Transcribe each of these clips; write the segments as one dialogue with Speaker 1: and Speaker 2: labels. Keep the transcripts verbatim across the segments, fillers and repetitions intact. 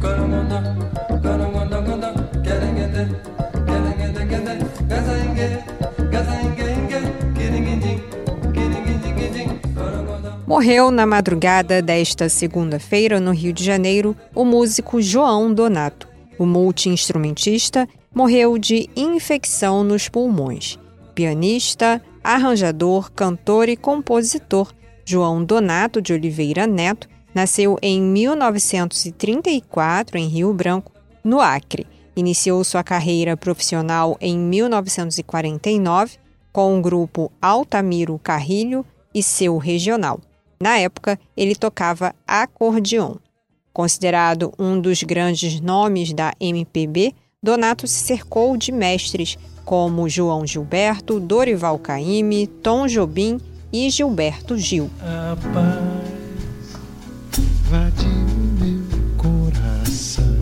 Speaker 1: Morreu na madrugada desta segunda-feira, no Rio de Janeiro, o músico João Donato. O multi-instrumentista morreu de infecção nos pulmões. Pianista, arranjador, cantor e compositor, João Donato de Oliveira Neto nasceu em mil novecentos e trinta e quatro em Rio Branco, no Acre. Iniciou sua carreira profissional em mil novecentos e quarenta e nove com o grupo Altamiro Carrilho e seu regional. Na época, ele tocava acordeon. Considerado um dos grandes nomes da M P B, Donato se cercou de mestres como João Gilberto, Dorival Caymmi, Tom Jobim e Gilberto Gil.
Speaker 2: A paz invadiu meu coração,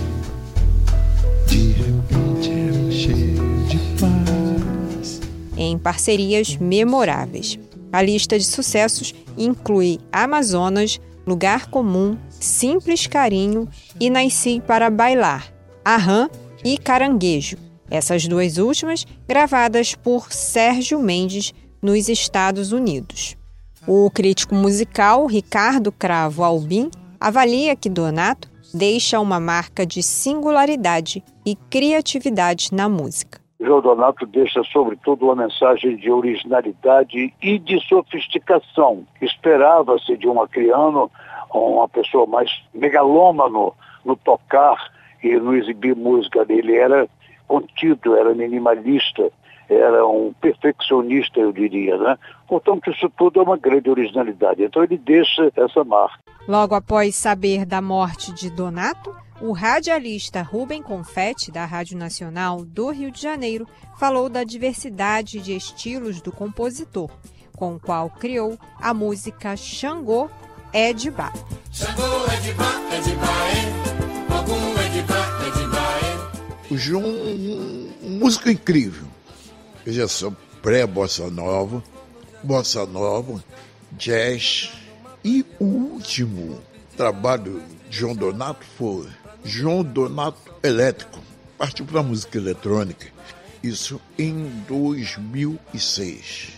Speaker 2: de repente era cheio de paz.
Speaker 1: Em parcerias memoráveis. A lista de sucessos inclui Amazonas, Lugar Comum, Simples Carinho e Nasci para Bailar, Aham e Caranguejo. Essas duas últimas gravadas por Sérgio Mendes nos Estados Unidos. O crítico musical Ricardo Cravo Albim avalia que Donato deixa uma marca de singularidade e criatividade na música.
Speaker 3: João Donato deixa, sobretudo, uma mensagem de originalidade e de sofisticação. Esperava-se de um acriano uma pessoa mais megalômano no tocar e no exibir música dele. Era contido, era minimalista, era um perfeccionista, eu diria, né? Portanto, isso tudo é uma grande originalidade. Então ele deixa essa marca.
Speaker 1: Logo após saber da morte de Donato, o radialista Rubem Confetti, da Rádio Nacional do Rio de Janeiro, falou da diversidade de estilos do compositor, com o qual criou a música Xangô é de Bá.
Speaker 4: Xangô é de Bá, é de Bá, é. Algum é de Bá, é de Bá, é.
Speaker 5: O João, um, um músico incrível. Veja só, pré-bossa nova, bossa nova, jazz. E o último trabalho de João Donato foi João Donato Elétrico. Partiu para a música eletrônica. Isso em dois mil e seis.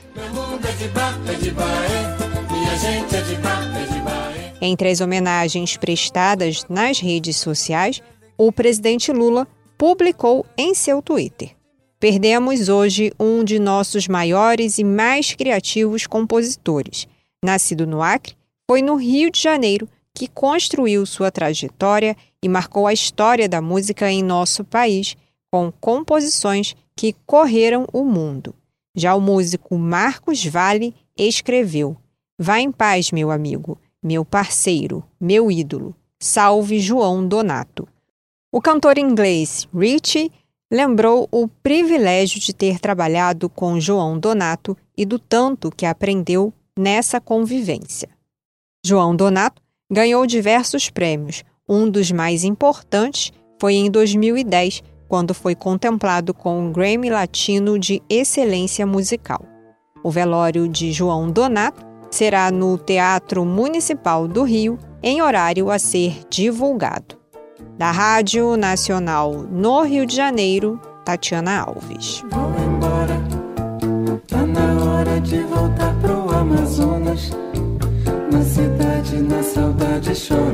Speaker 1: Entre as homenagens prestadas nas redes sociais, o presidente Lula publicou em seu Twitter: "Perdemos hoje um de nossos maiores e mais criativos compositores. Nascido no Acre, foi no Rio de Janeiro que construiu sua trajetória e marcou a história da música em nosso país, com composições que correram o mundo." Já o músico Marcos Valle escreveu: "Vá em paz, meu amigo, meu parceiro, meu ídolo. Salve João Donato." O cantor inglês Richie lembrou o privilégio de ter trabalhado com João Donato e do tanto que aprendeu nessa convivência. João Donato ganhou diversos prêmios. Um dos mais importantes foi em dois mil e dez, quando foi contemplado com o Grammy Latino de Excelência Musical. O velório de João Donato será no Teatro Municipal do Rio, em horário a ser divulgado. Da Rádio Nacional no Rio de Janeiro, Tatiana Alves.
Speaker 4: Vou embora, tá na hora de voltar pro Amazonas. Na cidade, na saudade chora.